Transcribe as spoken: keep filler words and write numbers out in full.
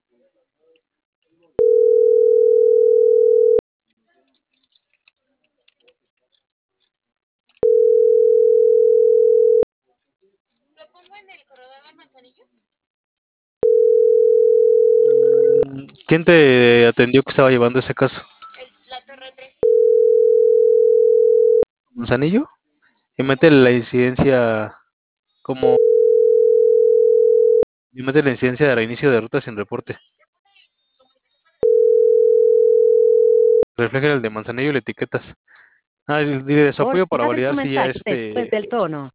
¿Quién te atendió que estaba llevando ese caso? ¿Manzanillo? Y mete la incidencia como... Y mete la incidencia de reinicio de ruta sin reporte. Refleja el de Manzanillo y le etiquetas. Ah, dile de su Por apoyo para deja ver su validar si ya mensaje después este... del tono.